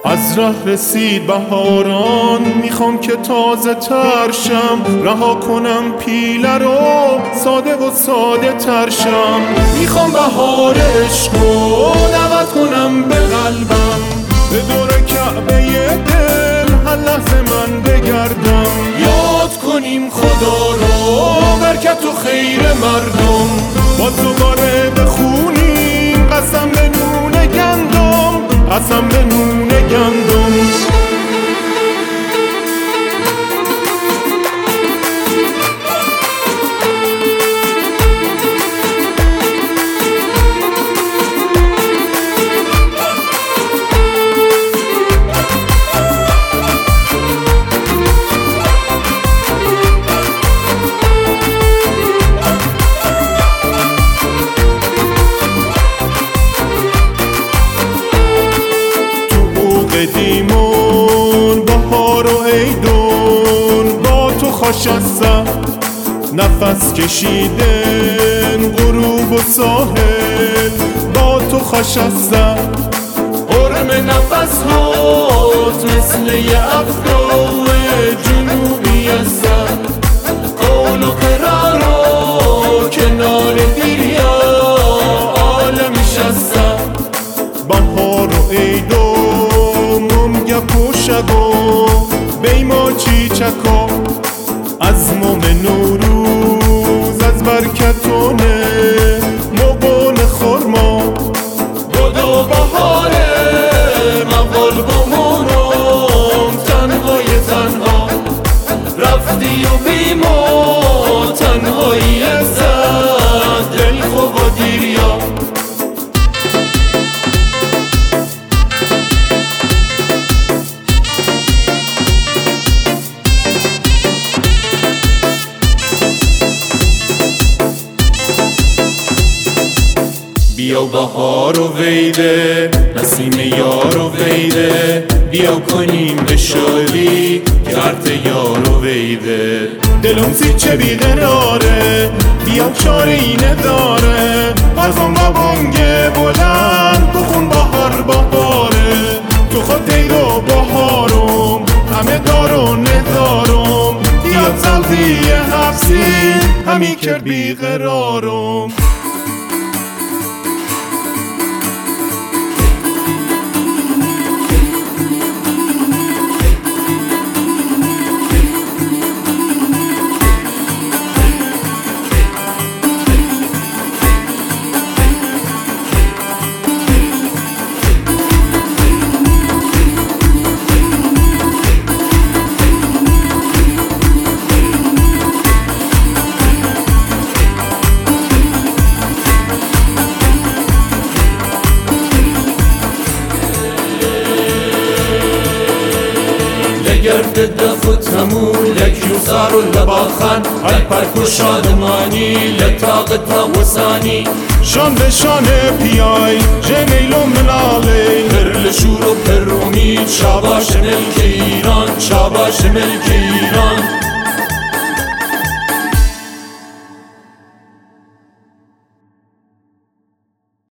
از ره رسید بهاران، میخوام که تازه ترشم، رها کنم پیله رو ساده و ساده ترشم. میخوام بهار عشقو دعوت کنم به قلبم، به دور کعبه دل هر لحظه من بگردم. یاد کنیم خدا رو، برکت و خیر مردم، باز دوباره بخونیم قسم به نون گندم، قسم به نون گندم. قدیمون بهار و عیدون با تو خوش است، نفس کشیدن غروب و ساحل با تو خوش است. حرم نفس هات مثل یه افرو جنوبی است، قول و قرار و کنار دریا عالمش است. بهار و عیدون پوشگو بیما چیچکا، از موم نوروز از برکتونه مقون خورما. بدو بهاره مقال بمونم تنهای تنها، رفتی و بیما تنهایی ازد دل خوب و دیریا. بیا بهار و ویده نسیم یار و ویده، بیا کنیم به شادی کرد یار و ویده. دلم سیچه بیقراره بیا چاری نداره، از اون با بانگ بلند بخون بهار بهاره. تو خود دیر و بهارم همه دار و ندارم، یاد سلطی حفظی همی کرد بیقرارم. گرد دف و تمول لک یوسار و لباخن، هر پرک و شادمانی لطاقت و ثانی. شان به شان پیای جمیل و منالی، پر شور و پر امید شاباش ملک ایران، شاباش ملک ایران.